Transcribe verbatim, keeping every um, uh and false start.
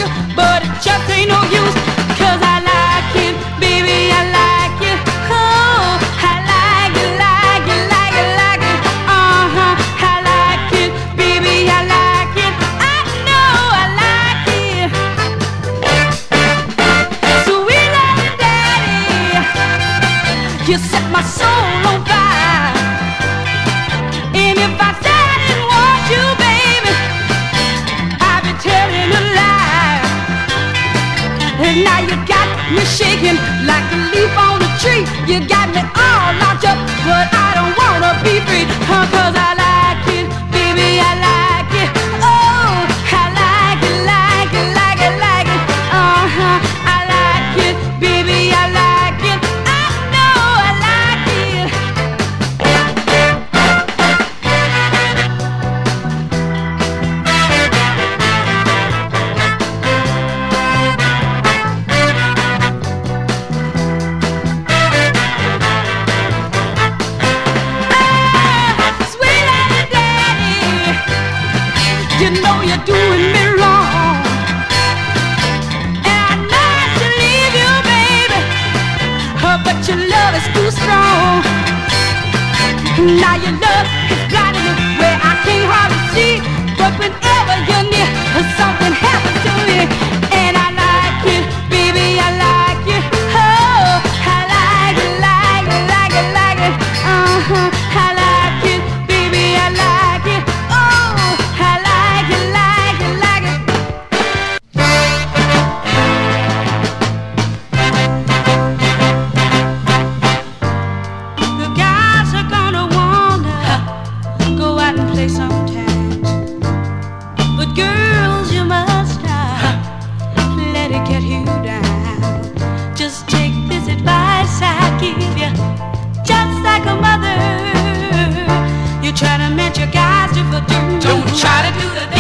but it just ain't no use, 'cause I like it, baby, I like it. Oh, I like it, like it, like it, like it. Uh-huh, I like it, baby, I like it. I know I like it. Sweet little daddy, you set my soul on fire. And if I said I didn't want you, baby, I'd be telling a lie. And now you got me shaking like a leaf on a tree. You got me all locked up, but I don't wanna be free. Huh, 'cause I like it, baby, I like it. Oh, I like it, like it, like it, like it. Uh-huh, I like it, baby, I like it. I know I like it. Sweet little daddy, you know you're doing me wrong, and I know I should leave you, baby, oh, but your love is too strong. Now your love is blinding me where I can't hardly see, but whenever you're near, something happens to me, and I like it, baby, I like it. Oh, I like it, like it, like it, like it. Uh-huh, I like it, baby, I like it. Oh, I like it, like it, like it. The guys are gonna wanna go out and play sometimes, but girls, you must not let it get you down. Just take this advice I give you, just like a mother. You try to match your guys to for do. Don't try to do the